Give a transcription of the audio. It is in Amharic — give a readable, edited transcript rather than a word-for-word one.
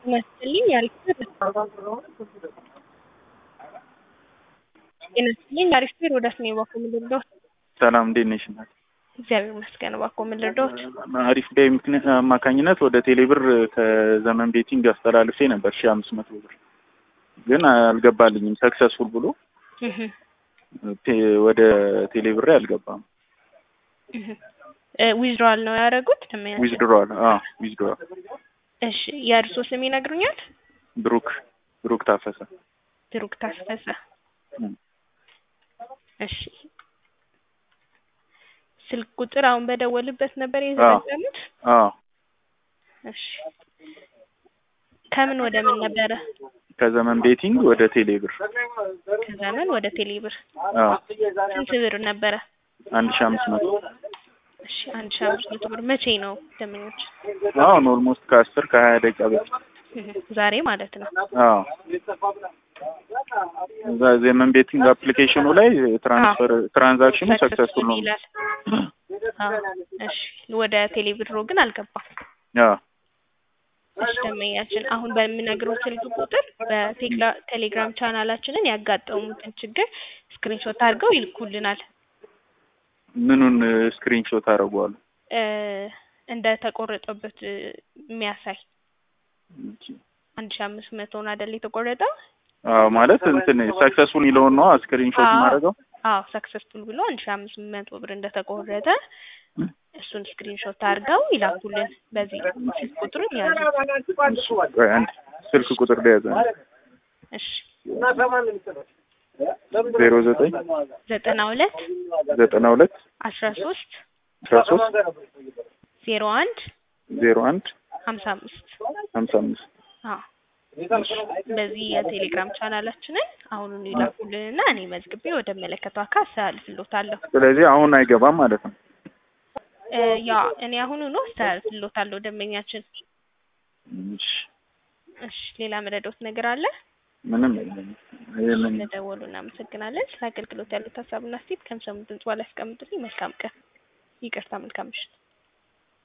ይመስልኝ አሪፍ አሪፍ ወደ ስሜ ባኮ ምልዶት ሰላም እንዴት ነሽ? እግዚአብሔር ይመስገን። ባኮ ምልዶት አሪፍ ዳይ ምክንያት አማካኝነት ወደ ቴሌብር ከዘመን ቤቲንግ አስተላልፌ ነበር 1500 ብር ግን አልገባልኝም። ሰክሰስፉል ብሎ ወደ ቴሌብር አልገባም። ዊዝድሮዋል ነው ያደረጉት? ዊዝድሮዋል። እሺ የእርሶ ስም ይነግሩኛል? ብሩክ ታፈሰ። ብሩክ ታፈሰ። እሺ ስልክ ቁጥር አሁን በደወልበት ነበር የዘጋጁት? እሺ ከምን ወደ ምን ነበረ? ከዘመን ቤቲንግ ወደ ቴሌብር። ከዘመን ወደ ቴሌብር። ስንት ብር ነበረ? 1500። እሺ 1500 ብር መቼ ነው ደመኞች? አሁን ኦልሞስት ከ10 ደቂቃ በፊት ዛሬ ማለት ነው። ዘመን ቤቲንግ አፕሊኬሽኑ ላይ ትራንዛክሽኑ ሰክሰስፉል ነው ይላል። እሺ ወደ ቴሌብር ግን አልገባም። እሺ ደመኛችን አሁን በሚነግረው ስልክ ቁጥር በቴሌግራም ቻናላችንን ያጋጠሙትን ችግር ስክሪንሾት አድርገው ይልኩልናል። ምኑን ስክሪንሾት አደረጓሉ? እንደ ተቆረጠበት የሚያሳይ 1500 ነው አይደል የተቆረጠው? ማለት እንትን ሰክሰስፉል ይለውን ነው ስክሪንሾት ማድረገው? ሰክሰስፉል ብሎ 1500 ብር እንደተቆረጠ እሱን ስክሪንሾት አድርገው ይላኩልን። በዚህ ስልክ ቁጥሩን ያዙ። አንድ ስልክ ቁጥር ላይ ያዘ። እሺ 09 92 13 01 55 በዚህ የቴሌግራም ቻናላችንን አሁኑን ይላኩልንና እኔ መዝግቤ ወደ መለከቷ አስተላልፍልዎታለሁ። ስለዚህ አሁን አይገባም ማለት ነው? እኔ አሁኑን አስተላልፍልዎታለሁ ደንበኛችን። እሺ ሌላ መረዳት ነገር አለ? ምንም የለም። ለደወሉ እናመሰግናለን። ስለ አገልግሎት ያሉት ሀሳብና አስተያየት ከሰሙት ድምጽ በኋላ ያስቀምጡልኝ። መልካም ቀን። ይቅርታ፣ መልካም ምሽት።